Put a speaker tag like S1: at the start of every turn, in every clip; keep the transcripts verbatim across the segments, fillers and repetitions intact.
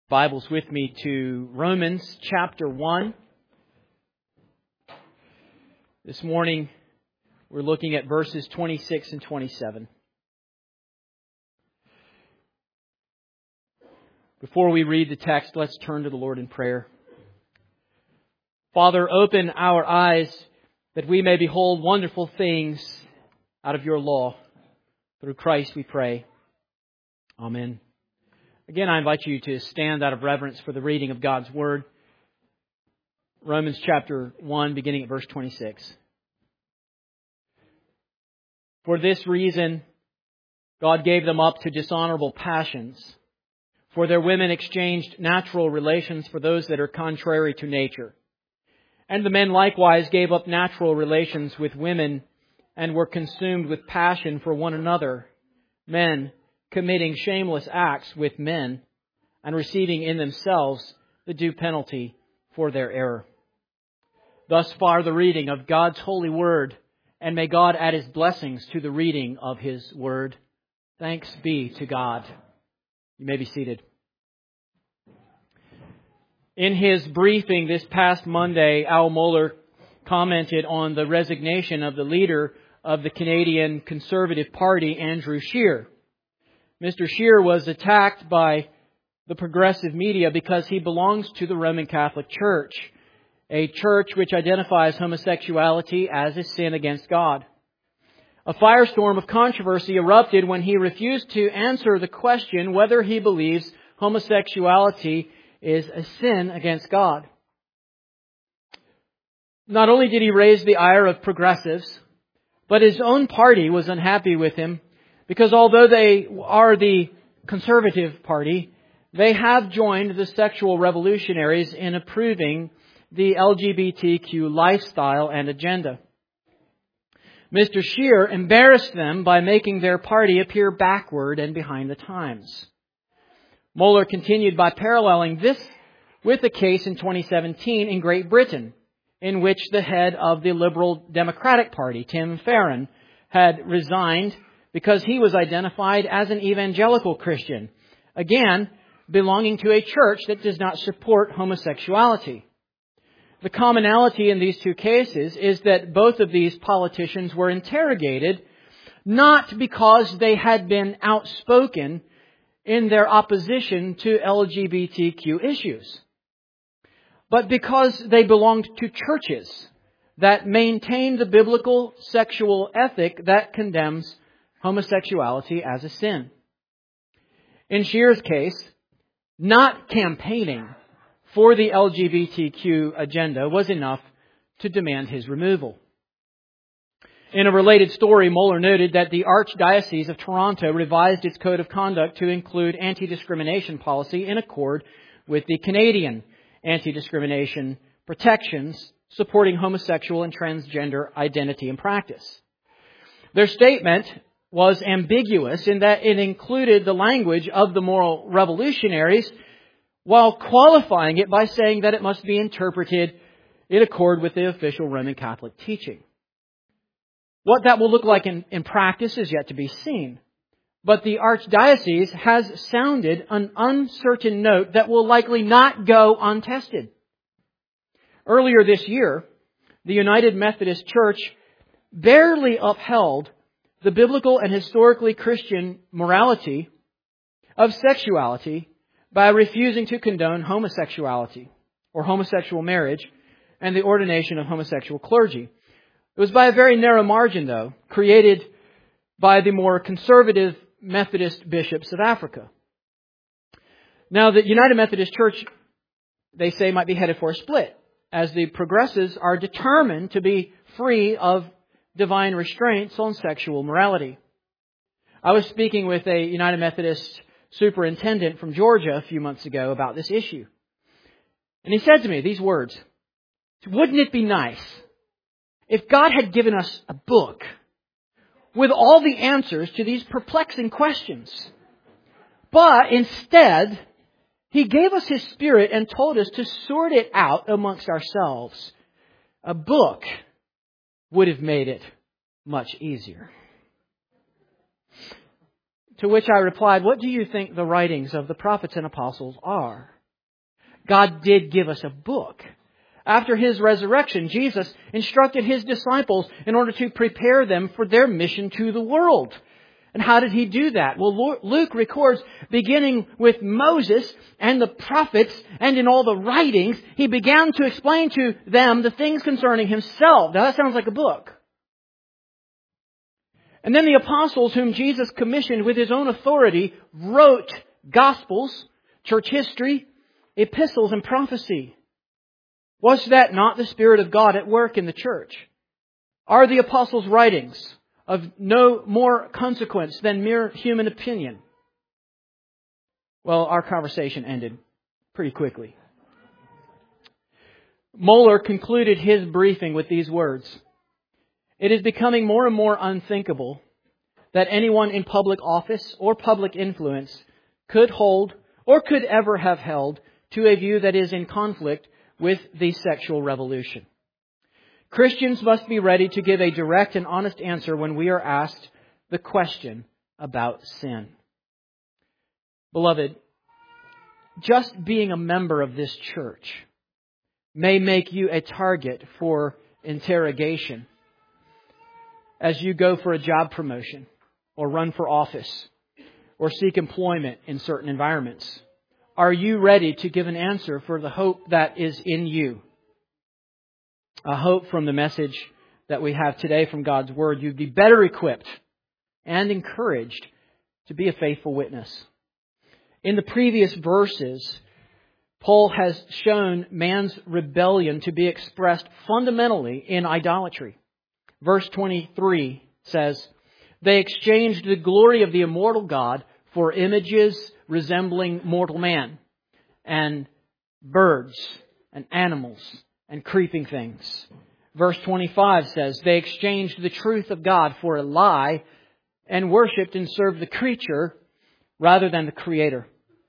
S1: Bibles with me to Romans chapter one. This morning we're looking at verses twenty-six and twenty-seven. Before we read the text, let's turn to the Lord in prayer. Father, open our eyes that we may behold wonderful things out of your law. Through Christ we pray. Amen. Again, I invite you to stand out of reverence for the reading of God's Word. Romans chapter one, beginning at verse twenty-six. For this reason, God gave them up to dishonorable passions. For their women exchanged natural relations for those that are contrary to nature. And the men likewise gave up natural relations with women and were consumed with passion for one another. Men committing shameless acts with men and receiving in themselves the due penalty for their error. Thus far the reading of God's holy word, and may God add His blessings to the reading of His word. Thanks be to God. You may be seated. In his briefing this past Monday, Al Mohler commented on the resignation of the leader of the Canadian Conservative Party, Andrew Scheer. Mister Scheer was attacked by the progressive media because he belongs to the Roman Catholic Church, a church which identifies homosexuality as a sin against God. A firestorm of controversy erupted when he refused to answer the question whether he believes homosexuality is a sin against God. Not only did he raise the ire of progressives, but his own party was unhappy with him because although they are the Conservative Party, they have joined the sexual revolutionaries in approving the L G B T Q lifestyle and agenda. Mister Scheer embarrassed them by making their party appear backward and behind the times. Mohler continued by paralleling this with a case in twenty seventeen in Great Britain, in which the head of the Liberal Democratic Party, Tim Farron, had resigned because he was identified as an evangelical Christian, again, belonging to a church that does not support homosexuality. The commonality in these two cases is that both of these politicians were interrogated not because they had been outspoken in their opposition to L G B T Q issues, but because they belonged to churches that maintain the biblical sexual ethic that condemns homosexuality as a sin. In Scheer's case, not campaigning for the L G B T Q agenda was enough to demand his removal. In a related story, Mohler noted that the Archdiocese of Toronto revised its code of conduct to include anti-discrimination policy in accord with the Canadian anti-discrimination protections supporting homosexual and transgender identity and practice. Their statement was ambiguous in that it included the language of the moral revolutionaries while qualifying it by saying that it must be interpreted in accord with the official Roman Catholic teaching. What that will look like in, in practice is yet to be seen. But the Archdiocese has sounded an uncertain note that will likely not go untested. Earlier this year, the United Methodist Church barely upheld the biblical and historically Christian morality of sexuality by refusing to condone homosexuality or homosexual marriage and the ordination of homosexual clergy. It was by a very narrow margin, though, created by the more conservative Methodist bishops of Africa. Now, the United Methodist Church, they say, might be headed for a split, as the progressives are determined to be free of divine restraints on sexual morality. I was speaking with a United Methodist superintendent from Georgia a few months ago about this issue. And he said to me these words, "Wouldn't it be nice if God had given us a book with all the answers to these perplexing questions, but instead He gave us His Spirit and told us to sort it out amongst ourselves? A book would have made it much easier." To which I replied, "What do you think the writings of the prophets and apostles are? God did give us a book. After His resurrection, Jesus instructed His disciples in order to prepare them for their mission to the world. And how did He do that? Well, Luke records, beginning with Moses and the prophets and in all the writings, He began to explain to them the things concerning Himself. Now that sounds like a book. And then the apostles whom Jesus commissioned with His own authority wrote Gospels, church history, epistles, and prophecy. Was that not the Spirit of God at work in the church? Are the apostles' writings of no more consequence than mere human opinion? Well, our conversation ended pretty quickly. Moeller concluded his briefing with these words. It is becoming more and more unthinkable that anyone in public office or public influence could hold or could ever have held to a view that is in conflict with the sexual revolution. Christians must be ready to give a direct and honest answer when we are asked the question about sin. Beloved, just being a member of this church may make you a target for interrogation as you go for a job promotion or run for office or seek employment in certain environments. Are you ready to give an answer for the hope that is in you? A hope from the message that we have today from God's Word. You'd be better equipped and encouraged to be a faithful witness. In the previous verses, Paul has shown man's rebellion to be expressed fundamentally in idolatry. Verse twenty-three says, they exchanged the glory of the immortal God for images resembling mortal man and birds and animals and creeping things. Verse twenty-five says, they exchanged the truth of God for a lie and worshipped and served the creature rather than the Creator.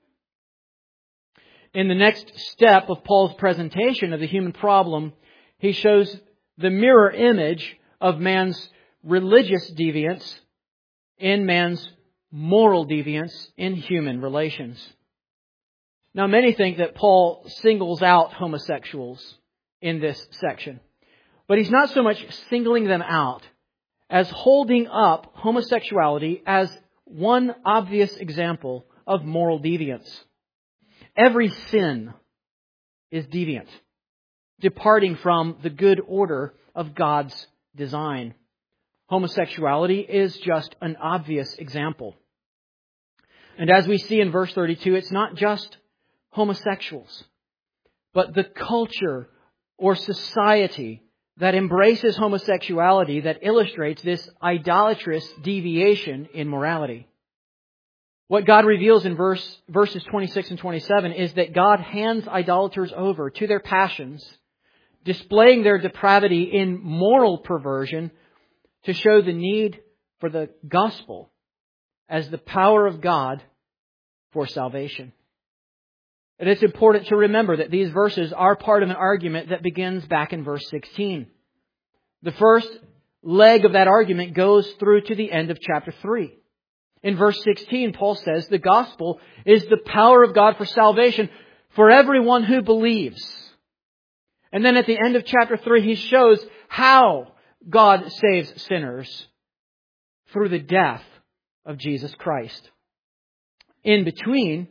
S1: In the next step of Paul's presentation of the human problem, he shows the mirror image of man's religious deviance in man's moral deviance in human relations. Now, many think that Paul singles out homosexuals in this section. But he's not so much singling them out as holding up homosexuality as one obvious example of moral deviance. Every sin is deviant, departing from the good order of God's design. Homosexuality is just an obvious example. And as we see in verse thirty-two, it's not just homosexuals, but the culture or society that embraces homosexuality that illustrates this idolatrous deviation in morality. What God reveals in verse, verses twenty-six and twenty-seven is that God hands idolaters over to their passions, displaying their depravity in moral perversion to show the need for the gospel as the power of God for salvation. And it's important to remember that these verses are part of an argument that begins back in verse sixteen. The first leg of that argument goes through to the end of chapter three. In verse sixteen, Paul says, the gospel is the power of God for salvation for everyone who believes. And then at the end of chapter three, he shows how God saves sinners through the death of Jesus Christ. In between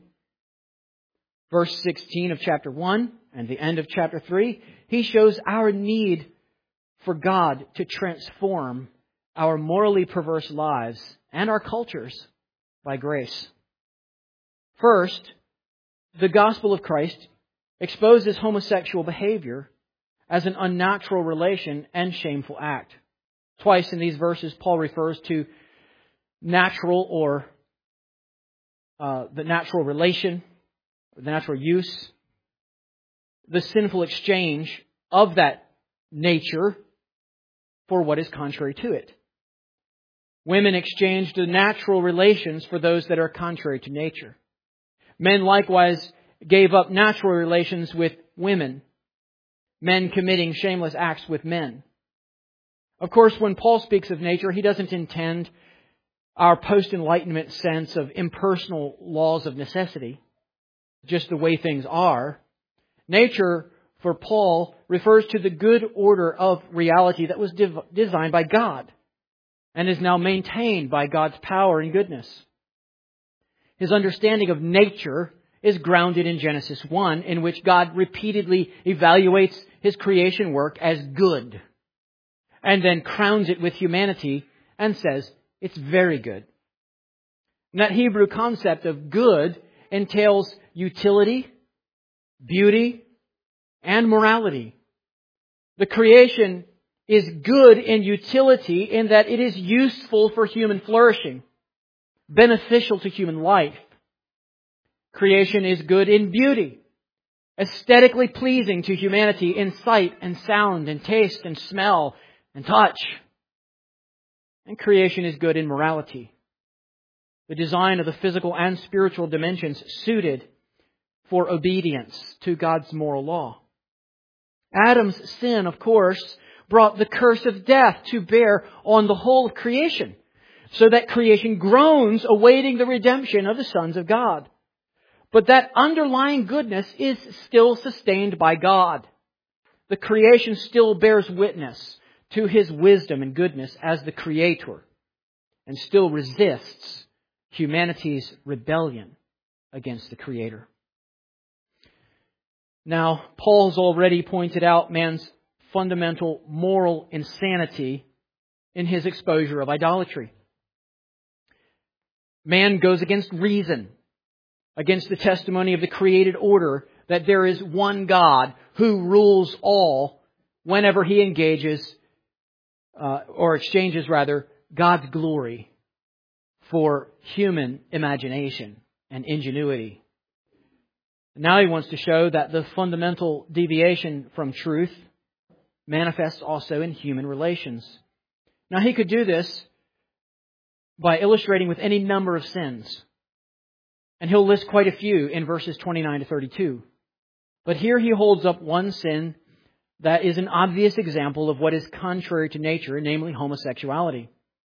S1: verse sixteen of chapter one and the end of chapter three, he shows our need for God to transform our morally perverse lives and our cultures by grace. First, the gospel of Christ exposes homosexual behavior as an unnatural relation and shameful act. Twice in these verses, Paul refers to natural or uh, the natural relation, the natural use, the sinful exchange of that nature for what is contrary to it. Women exchanged the natural relations for those that are contrary to nature. Men likewise gave up natural relations with women, men committing shameless acts with men. Of course, when Paul speaks of nature, he doesn't intend our post-Enlightenment sense of impersonal laws of necessity, just the way things are. Nature, for Paul, refers to the good order of reality that was div- designed by God and is now maintained by God's power and goodness. His understanding of nature is grounded in Genesis one, in which God repeatedly evaluates His creation work as good and then crowns it with humanity and says, it's very good. And that Hebrew concept of good entails utility, beauty, and morality. The creation is good in utility in that it is useful for human flourishing, beneficial to human life. Creation is good in beauty, aesthetically pleasing to humanity in sight and sound and taste and smell and touch. And creation is good in morality. The design of the physical and spiritual dimensions suited for obedience to God's moral law. Adam's sin, of course, brought the curse of death to bear on the whole of creation, so that creation groans awaiting the redemption of the sons of God. But that underlying goodness is still sustained by God. The creation still bears witness to His wisdom and goodness as the Creator, and still resists humanity's rebellion against the Creator. Now, Paul's already pointed out man's fundamental moral insanity in his exposure of idolatry. Man goes against reason, against the testimony of the created order that there is one God who rules all whenever He engages, uh, or exchanges rather, God's glory for human imagination and ingenuity. Now he wants to show that the fundamental deviation from truth manifests also in human relations. Now he could do this by illustrating with any number of sins. And he'll list quite a few in verses twenty-nine to thirty-two. But here he holds up one sin that is an obvious example of what is contrary to nature, namely homosexuality.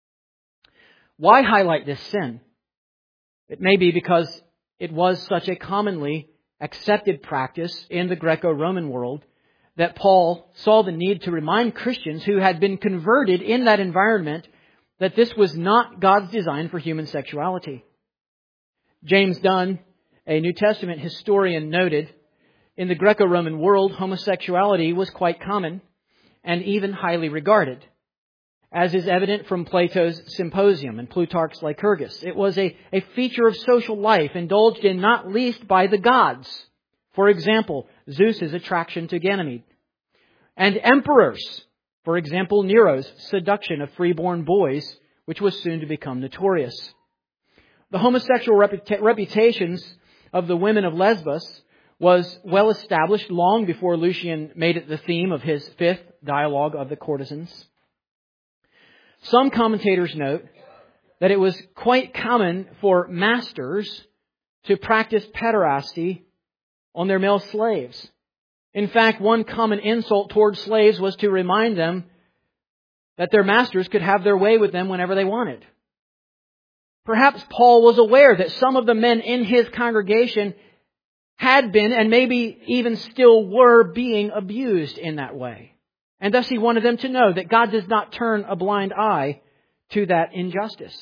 S1: Why highlight this sin? It may be because it was such a commonly accepted practice in the Greco-Roman world that Paul saw the need to remind Christians who had been converted in that environment that this was not God's design for human sexuality. James Dunn, a New Testament historian, noted, in the Greco-Roman world, homosexuality was quite common and even highly regarded, as is evident from Plato's Symposium and Plutarch's Lycurgus. It was a, a feature of social life indulged in not least by the gods. For example, Zeus's attraction to Ganymede. And emperors, for example, Nero's seduction of freeborn boys, which was soon to become notorious. The homosexual reputa- reputations of the women of Lesbos was well established long before Lucian made it the theme of his fifth dialogue of the courtesans. Some commentators note that it was quite common for masters to practice pederasty on their male slaves. In fact, one common insult towards slaves was to remind them that their masters could have their way with them whenever they wanted. Perhaps Paul was aware that some of the men in his congregation had been, and maybe even still were, being abused in that way. And thus he wanted them to know that God does not turn a blind eye to that injustice.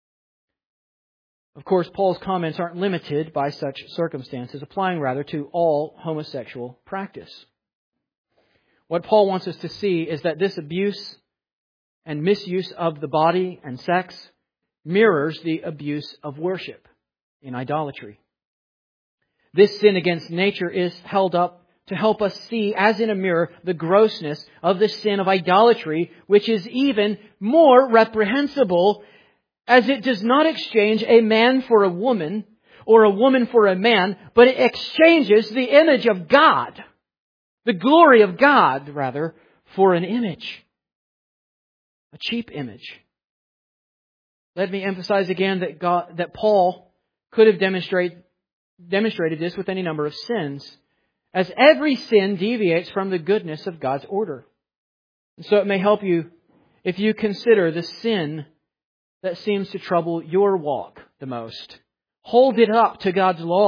S1: Of course, Paul's comments aren't limited by such circumstances, applying rather to all homosexual practice. What Paul wants us to see is that this abuse and misuse of the body and sex mirrors the abuse of worship in idolatry. This sin against nature is held up to help us see, as in a mirror, the grossness of the sin of idolatry, which is even more reprehensible, as it does not exchange a man for a woman or a woman for a man, but it exchanges the image of God, the glory of God, rather, for an image, a cheap image. Let me emphasize again that God, that Paul could have demonstrated demonstrated this with any number of sins, as every sin deviates from the goodness of God's order. And so it may help you if you consider the sin that seems to trouble your walk the most. Hold it up to God's law.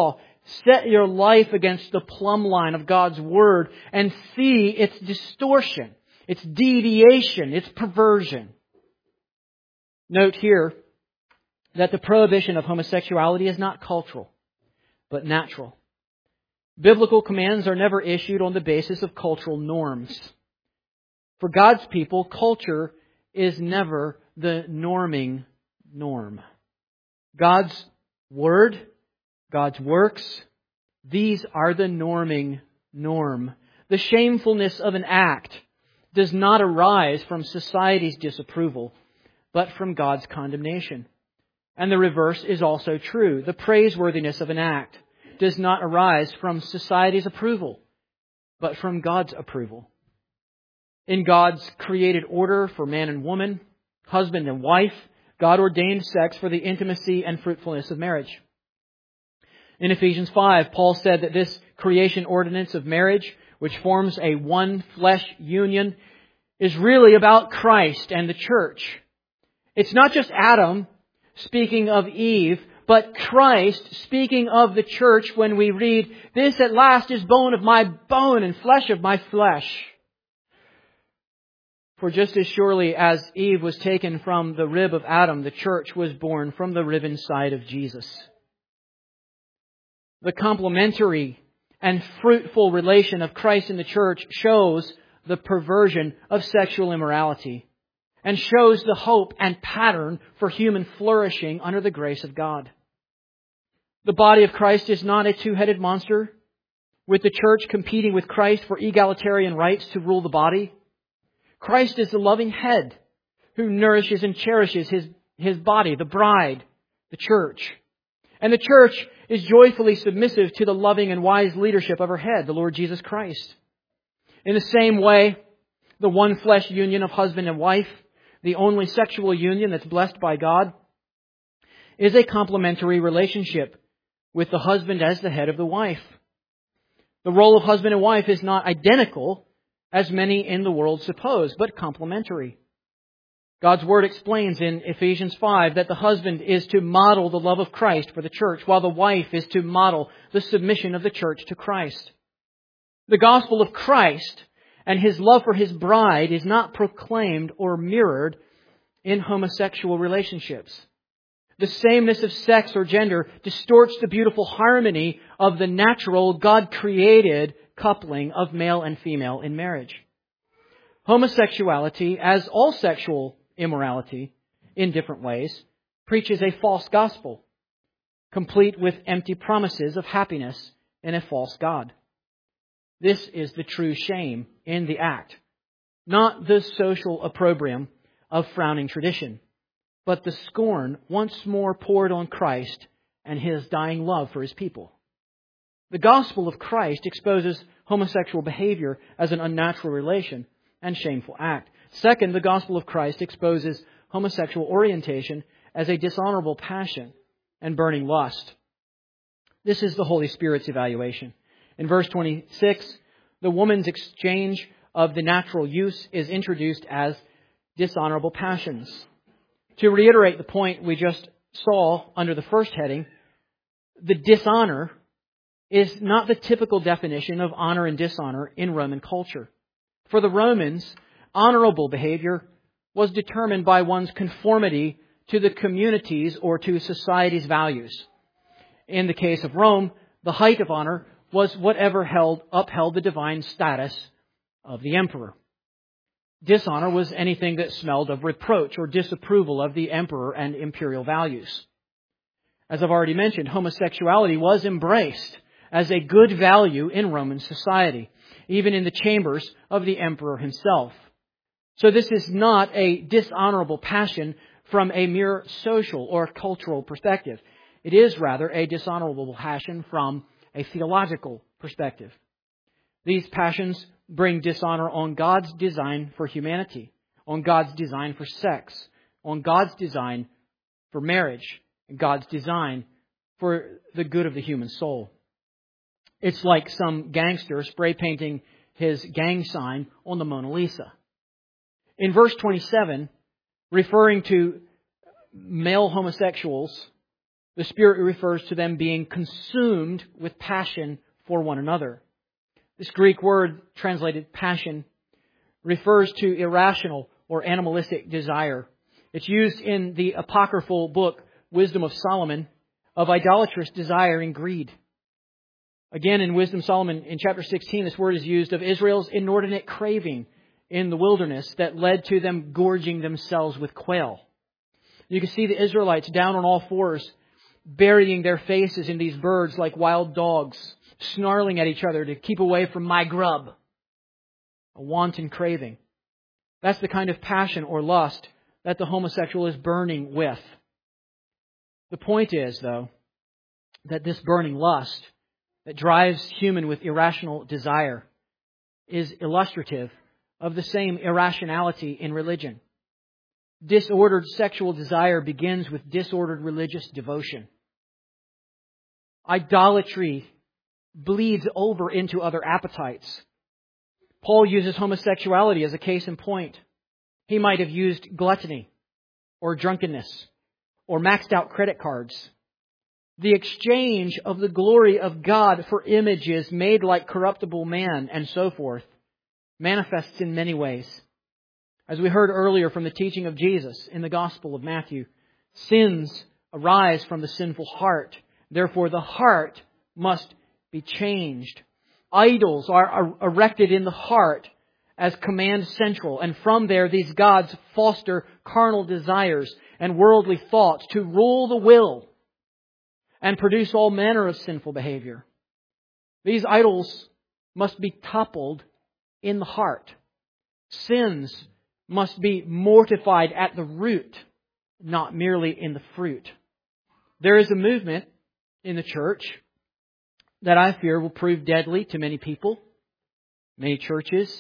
S1: Set your life against the plumb line of God's Word and see its distortion, its deviation, its perversion. Note here that the prohibition of homosexuality is not cultural, but natural. Biblical commands are never issued on the basis of cultural norms. For God's people, culture is never the norming norm. God's Word, God's works, these are the norming norm. The shamefulness of an act does not arise from society's disapproval, but from God's condemnation. And the reverse is also true. The praiseworthiness of an act does not arise from society's approval, but from God's approval. In God's created order for man and woman, husband and wife, God ordained sex for the intimacy and fruitfulness of marriage. In Ephesians five, Paul said that this creation ordinance of marriage, which forms a one flesh union, is really about Christ and the church. It's not just Adam speaking of Eve, but Christ speaking of the church when we read, "This at last is bone of my bone and flesh of my flesh." For just as surely as Eve was taken from the rib of Adam, the church was born from the riven side of Jesus. The complementary and fruitful relation of Christ and the church shows the perversion of sexual immorality and shows the hope and pattern for human flourishing under the grace of God. The body of Christ is not a two-headed monster, with the church competing with Christ for egalitarian rights to rule the body. Christ is the loving head who nourishes and cherishes His, His body, the bride, the church. And the church is joyfully submissive to the loving and wise leadership of her head, the Lord Jesus Christ. In the same way, the one flesh union of husband and wife, the only sexual union that's blessed by God, is a complementary relationship with the husband as the head of the wife. The role of husband and wife is not identical, as many in the world suppose, but complementary. God's Word explains in Ephesians five that the husband is to model the love of Christ for the church, while the wife is to model the submission of the church to Christ. The gospel of Christ and His love for His bride is not proclaimed or mirrored in homosexual relationships. The sameness of sex or gender distorts the beautiful harmony of the natural, God-created coupling of male and female in marriage. Homosexuality, as all sexual immorality in different ways, preaches a false gospel, complete with empty promises of happiness in a false God. This is the true shame in the act, not the social opprobrium of frowning tradition, but the scorn once more poured on Christ and His dying love for His people. The gospel of Christ exposes homosexual behavior as an unnatural relation and shameful act. Second, the gospel of Christ exposes homosexual orientation as a dishonorable passion and burning lust. This is the Holy Spirit's evaluation. In verse twenty-six, the woman's exchange of the natural use is introduced as dishonorable passions. To reiterate the point we just saw under the first heading, the dishonor is not the typical definition of honor and dishonor in Roman culture. For the Romans, honorable behavior was determined by one's conformity to the community's or to society's values. In the case of Rome, the height of honor was whatever held, upheld the divine status of the emperor. Dishonor was anything that smelled of reproach or disapproval of the emperor and imperial values. As I've already mentioned, homosexuality was embraced as a good value in Roman society, even in the chambers of the emperor himself. So this is not a dishonorable passion from a mere social or cultural perspective. It is rather a dishonorable passion from a theological perspective. These passions bring dishonor on God's design for humanity, on God's design for sex, on God's design for marriage, and God's design for the good of the human soul. It's like some gangster spray painting his gang sign on the Mona Lisa. In verse twenty-seven, referring to male homosexuals, The Spirit refers to them being consumed with passion for one another. This Greek word translated passion refers to irrational or animalistic desire. It's used in the apocryphal book, Wisdom of Solomon, of idolatrous desire and greed. Again, in Wisdom of Solomon, in chapter sixteen, this word is used of Israel's inordinate craving in the wilderness that led to them gorging themselves with quail. You can see the Israelites down on all fours, burying their faces in these birds like wild dogs, snarling at each other to keep away from my grub. A wanton craving. That's the kind of passion or lust that the homosexual is burning with. The point is, though, that this burning lust that drives human with irrational desire is illustrative of the same irrationality in religion. Disordered sexual desire begins with disordered religious devotion. Idolatry bleeds over into other appetites. Paul uses homosexuality as a case in point. He might have used gluttony or drunkenness or maxed out credit cards. The exchange of the glory of God for images made like corruptible man and so forth manifests in many ways. As we heard earlier from the teaching of Jesus in the Gospel of Matthew, sins arise from the sinful heart. Therefore, the heart must be changed. Idols are erected in the heart as command central, and from there these gods foster carnal desires and worldly thoughts to rule the will and produce all manner of sinful behavior. These idols must be toppled in the heart. Sins must be mortified at the root, not merely in the fruit. There is a movement in the church that I fear will prove deadly to many people, many churches.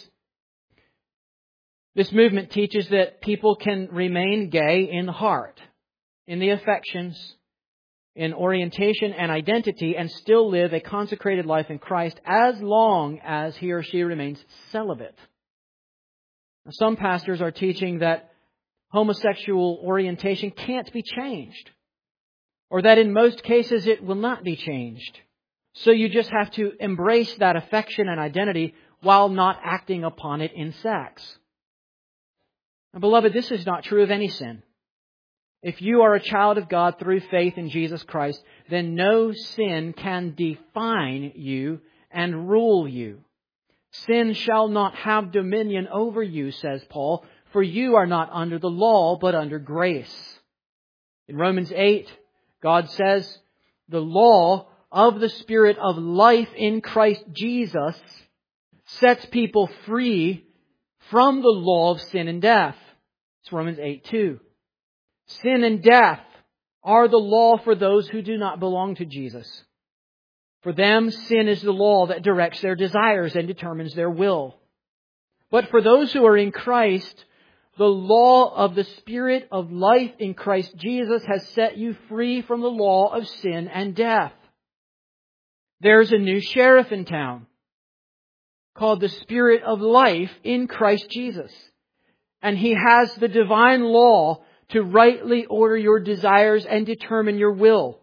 S1: This movement teaches that people can remain gay in the heart, in the affections, in orientation and identity, and still live a consecrated life in Christ as long as he or she remains celibate. Now, some pastors are teaching that homosexual orientation can't be changed, or that in most cases it will not be changed. So you just have to embrace that affection and identity while not acting upon it in sex. Now, beloved, this is not true of any sin. If you are a child of God through faith in Jesus Christ, then no sin can define you and rule you. Sin shall not have dominion over you, says Paul, for you are not under the law, but under grace. In Romans eight, God says, the law of the Spirit of life in Christ Jesus sets people free from the law of sin and death. It's Romans eight two. Sin and death are the law for those who do not belong to Jesus. For them, sin is the law that directs their desires and determines their will. But for those who are in Christ, the law of the Spirit of life in Christ Jesus has set you free from the law of sin and death. There's a new sheriff in town called the Spirit of life in Christ Jesus. And he has the divine law to rightly order your desires and determine your will,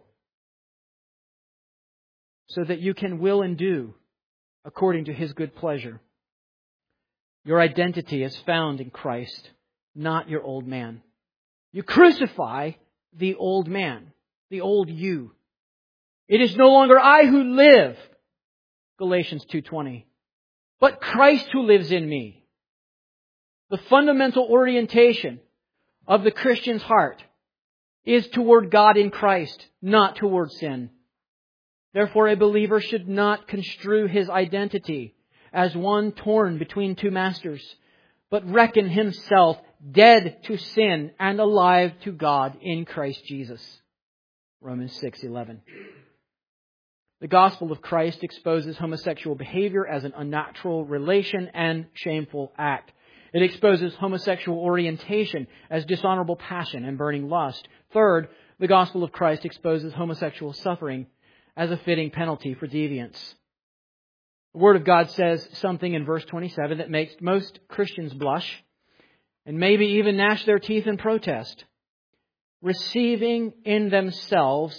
S1: so that you can will and do according to his good pleasure. Your identity is found in Christ, not your old man. You crucify the old man, the old you. It is no longer I who live, Galatians two twenty, but Christ who lives in me. The fundamental orientation of the Christian's heart is toward God in Christ, not toward sin. Therefore, a believer should not construe his identity as one torn between two masters, but reckon himself dead to sin and alive to God in Christ Jesus. Romans six eleven. The gospel of Christ exposes homosexual behavior as an unnatural relation and shameful act. It exposes homosexual orientation as dishonorable passion and burning lust. Third, the gospel of Christ exposes homosexual suffering as a fitting penalty for deviance. The Word of God says something in verse twenty-seven that makes most Christians blush and maybe even gnash their teeth in protest. Receiving in themselves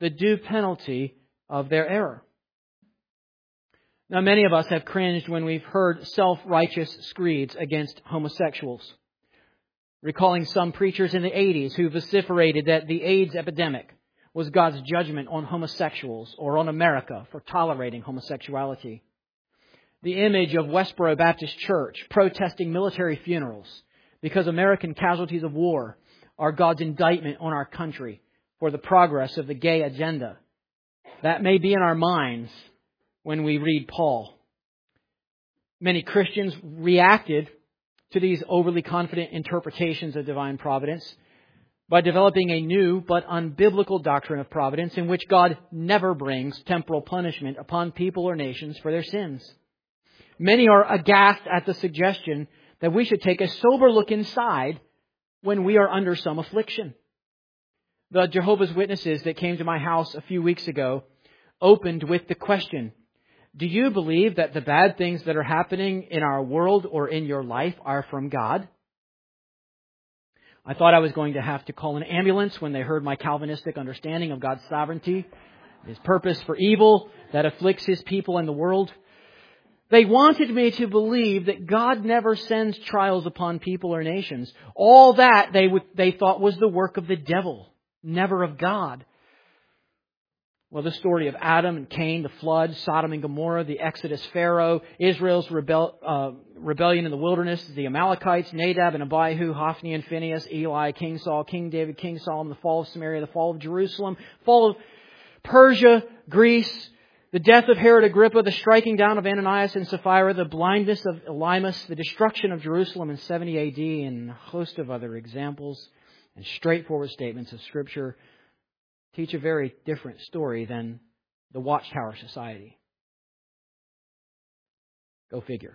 S1: the due penalty of their error. Now, many of us have cringed when we've heard self-righteous screeds against homosexuals, recalling some preachers in the eighties who vociferated that the AIDS epidemic was God's judgment on homosexuals or on America for tolerating homosexuality. The image of Westboro Baptist Church protesting military funerals because American casualties of war are God's indictment on our country for the progress of the gay agenda. That may be in our minds when we read Paul. Many Christians reacted to these overly confident interpretations of divine providence by developing a new but unbiblical doctrine of providence in which God never brings temporal punishment upon people or nations for their sins. Many are aghast at the suggestion that we should take a sober look inside when we are under some affliction. The Jehovah's Witnesses that came to my house a few weeks ago opened with the question, do you believe that the bad things that are happening in our world or in your life are from God? I thought I was going to have to call an ambulance when they heard my Calvinistic understanding of God's sovereignty, His purpose for evil that afflicts His people and the world. They wanted me to believe that God never sends trials upon people or nations. All that they would, they thought was the work of the devil, never of God. Well, the story of Adam and Cain, the flood, Sodom and Gomorrah, the Exodus Pharaoh, Israel's rebel, uh, rebellion in the wilderness, the Amalekites, Nadab and Abihu, Hophni and Phinehas, Eli, King Saul, King David, King Solomon, the fall of Samaria, the fall of Jerusalem, fall of Persia, Greece, the death of Herod Agrippa, the striking down of Ananias and Sapphira, the blindness of Elymas, the destruction of Jerusalem in seventy A D, and a host of other examples and straightforward statements of Scripture teach a very different story than the Watchtower Society. Go figure.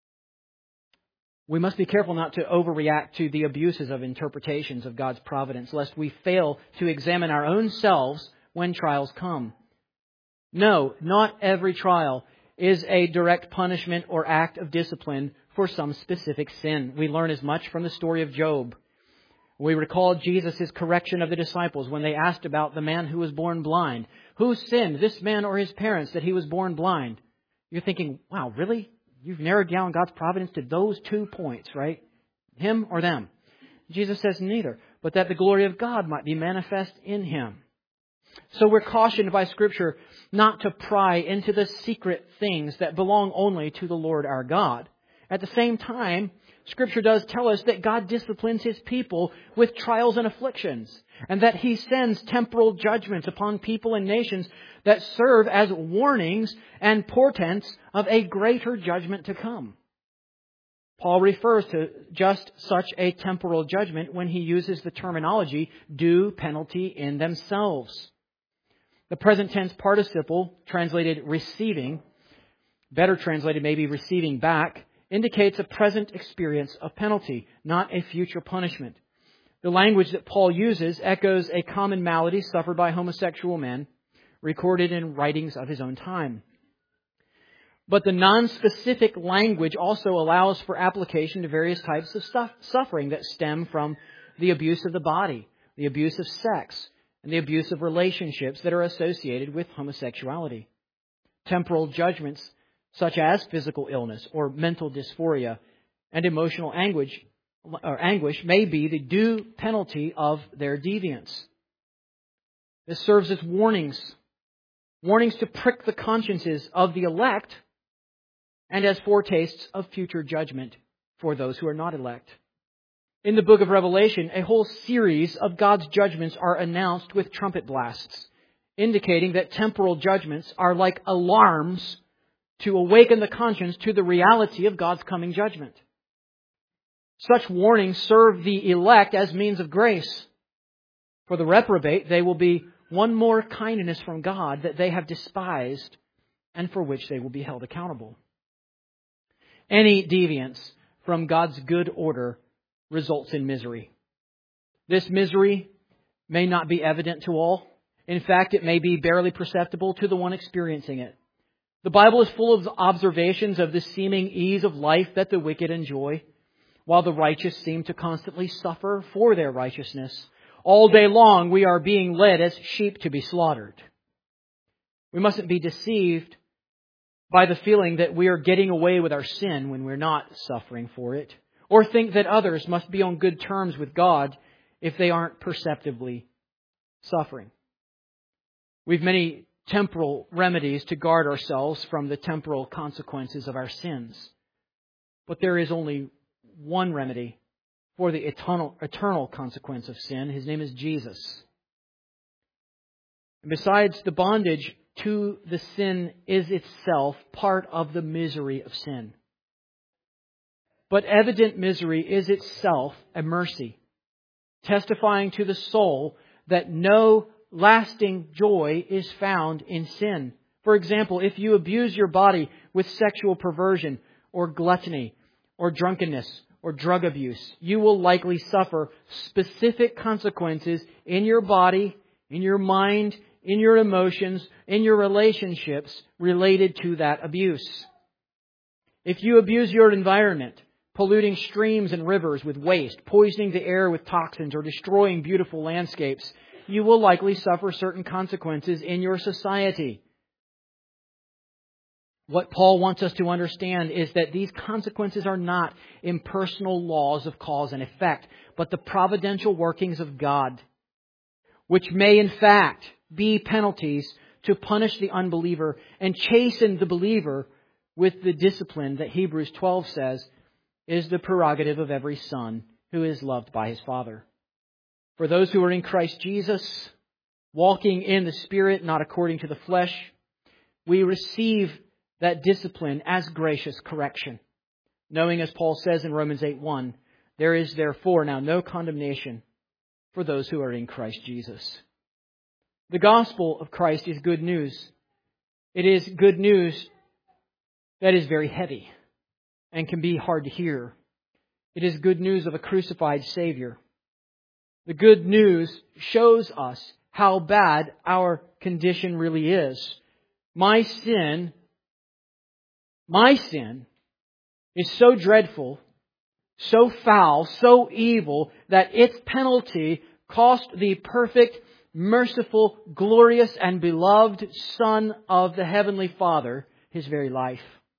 S1: We must be careful not to overreact to the abuses of interpretations of God's providence, lest we fail to examine our own selves when trials come. No, not every trial is a direct punishment or act of discipline for some specific sin. We learn as much from the story of Job. We recall Jesus' correction of the disciples when they asked about the man who was born blind. Who sinned, this man or his parents, that he was born blind? You're thinking, wow, really? You've narrowed down God's providence to those two points, right? Him or them? Jesus says neither, but that the glory of God might be manifest in him. So we're cautioned by Scripture not to pry into the secret things that belong only to the Lord our God. At the same time, Scripture does tell us that God disciplines His people with trials and afflictions, and that He sends temporal judgments upon people and nations that serve as warnings and portents of a greater judgment to come. Paul refers to just such a temporal judgment when he uses the terminology due penalty in themselves. The present tense participle, translated receiving, better translated maybe receiving back, indicates a present experience of penalty, not a future punishment. The language that Paul uses echoes a common malady suffered by homosexual men, recorded in writings of his own time. But the non-specific language also allows for application to various types of stuff, suffering that stem from the abuse of the body, the abuse of sex, and the abuse of relationships that are associated with homosexuality. Temporal judgments such as physical illness or mental dysphoria and emotional anguish, or anguish may be the due penalty of their deviance. This serves as warnings, warnings to prick the consciences of the elect and as foretastes of future judgment for those who are not elect. In the book of Revelation, a whole series of God's judgments are announced with trumpet blasts, indicating that temporal judgments are like alarms to awaken the conscience to the reality of God's coming judgment. Such warnings serve the elect as means of grace. For the reprobate, they will be one more kindness from God that they have despised and for which they will be held accountable. Any deviance from God's good order results in misery. This misery may not be evident to all. In fact, it may be barely perceptible to the one experiencing it. The Bible is full of observations of the seeming ease of life that the wicked enjoy, while the righteous seem to constantly suffer for their righteousness. All day long we are being led as sheep to be slaughtered. We mustn't be deceived by the feeling that we are getting away with our sin when we're not suffering for it, or think that others must be on good terms with God if they aren't perceptibly suffering. We've many temporal remedies to guard ourselves from the temporal consequences of our sins. But there is only one remedy for the eternal, eternal consequence of sin. His name is Jesus. And besides, the bondage to the sin is itself part of the misery of sin. But evident misery is itself a mercy, testifying to the soul that no lasting joy is found in sin. For example, if you abuse your body with sexual perversion or gluttony or drunkenness or drug abuse, you will likely suffer specific consequences in your body, in your mind, in your emotions, in your relationships related to that abuse. If you abuse your environment, polluting streams and rivers with waste, poisoning the air with toxins, or destroying beautiful landscapes, you will likely suffer certain consequences in your society. What Paul wants us to understand is that these consequences are not impersonal laws of cause and effect, but the providential workings of God, which may in fact be penalties to punish the unbeliever and chasten the believer with the discipline that Hebrews twelve says is the prerogative of every son who is loved by his Father. For those who are in Christ Jesus, walking in the Spirit, not according to the flesh, we receive that discipline as gracious correction, knowing, as Paul says in Romans eight one, there is therefore now no condemnation for those who are in Christ Jesus. The gospel of Christ is good news. It is good news that is very heavy and can be hard to hear. It is good news of a crucified Savior. The good news shows us how bad our condition really is. My sin, my sin is so dreadful, so foul, so evil, that its penalty cost the perfect, merciful, glorious, and beloved Son of the Heavenly Father His very life.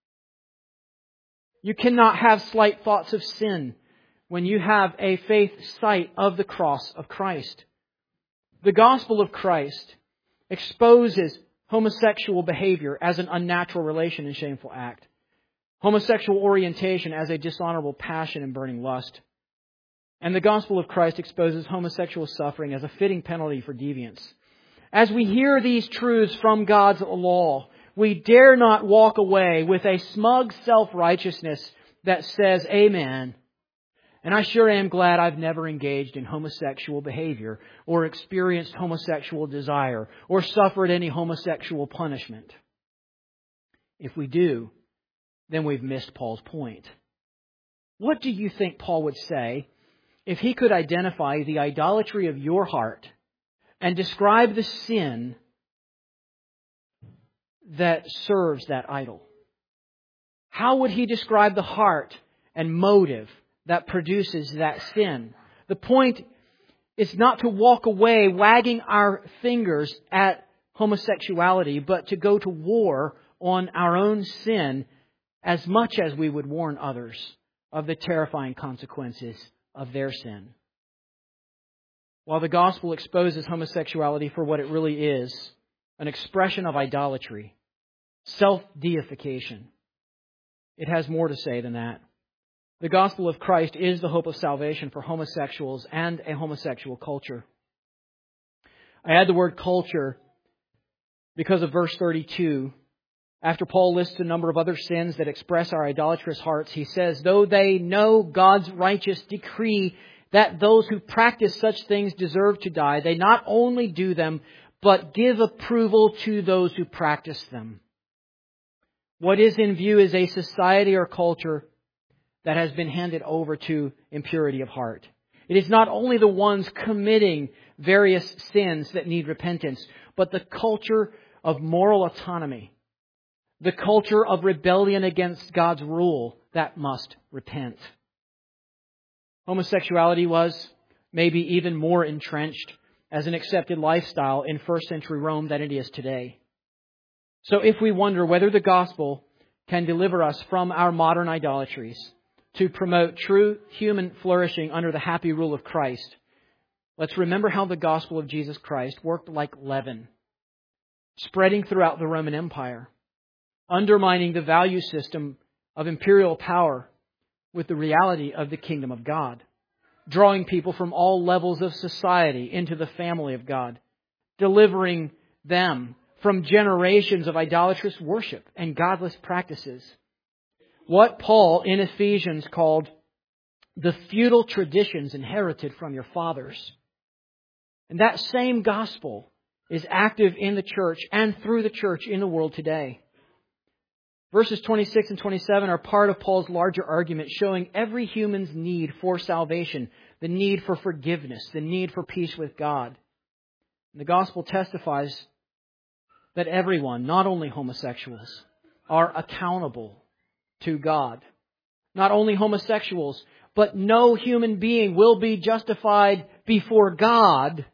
S1: You cannot have slight thoughts of sin when you have a faith sight of the cross of Christ. The gospel of Christ exposes homosexual behavior as an unnatural relation and shameful act, homosexual orientation as a dishonorable passion and burning lust. And the gospel of Christ exposes homosexual suffering as a fitting penalty for deviance. As we hear these truths from God's law, we dare not walk away with a smug self-righteousness that says, Amen. And I sure am glad I've never engaged in homosexual behavior or experienced homosexual desire or suffered any homosexual punishment. If we do, then we've missed Paul's point. What do you think Paul would say if he could identify the idolatry of your heart and describe the sin that serves that idol? How would he describe the heart and motive that produces that sin? The point is not to walk away wagging our fingers at homosexuality, but to go to war on our own sin as much as we would warn others of the terrifying consequences of their sin. While the gospel exposes homosexuality for what it really is, an expression of idolatry, self-deification, it has more to say than that. The gospel of Christ is the hope of salvation for homosexuals and a homosexual culture. I add the word culture because of verse thirty-two. After Paul lists a number of other sins that express our idolatrous hearts, he says, though they know God's righteous decree that those who practice such things deserve to die, they not only do them, but give approval to those who practice them. What is in view is a society or culture that has been handed over to impurity of heart. It is not only the ones committing various sins that need repentance, but the culture of moral autonomy, the culture of rebellion against God's rule that must repent. Homosexuality was maybe even more entrenched as an accepted lifestyle in first century Rome than it is today. So if we wonder whether the gospel can deliver us from our modern idolatries to promote true human flourishing under the happy rule of Christ, let's remember how the gospel of Jesus Christ worked like leaven, spreading throughout the Roman Empire, undermining the value system of imperial power with the reality of the kingdom of God, drawing people from all levels of society into the family of God, delivering them from generations of idolatrous worship and godless practices. What Paul in Ephesians called the feudal traditions inherited from your fathers. And that same gospel is active in the church and through the church in the world today. Verses twenty-six and twenty-seven are part of Paul's larger argument showing every human's need for salvation, the need for forgiveness, the need for peace with God. And the gospel testifies that everyone, not only homosexuals, are accountable to God. Not only homosexuals, but no human being will be justified before God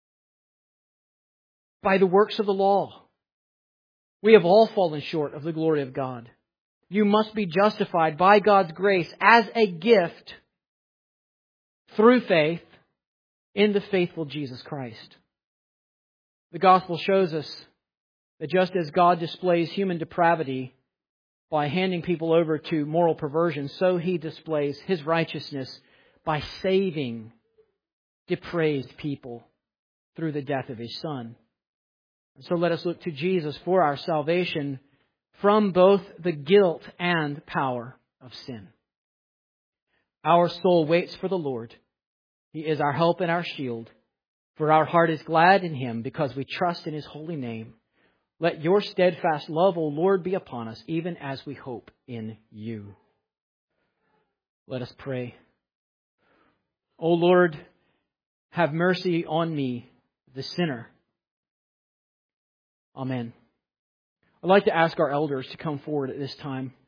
S1: by the works of the law. We have all fallen short of the glory of God. You must be justified by God's grace as a gift through faith in the faithful Jesus Christ. The gospel shows us that just as God displays human depravity by handing people over to moral perversion, so He displays His righteousness by saving depraved people through the death of His Son. So let us look to Jesus for our salvation from both the guilt and power of sin. Our soul waits for the Lord. He is our help and our shield. For our heart is glad in Him because we trust in His holy name. Let your steadfast love, O Lord, be upon us, even as we hope in You. Let us pray. O Lord, have mercy on me, the sinner. Amen. I'd like to ask our elders to come forward at this time.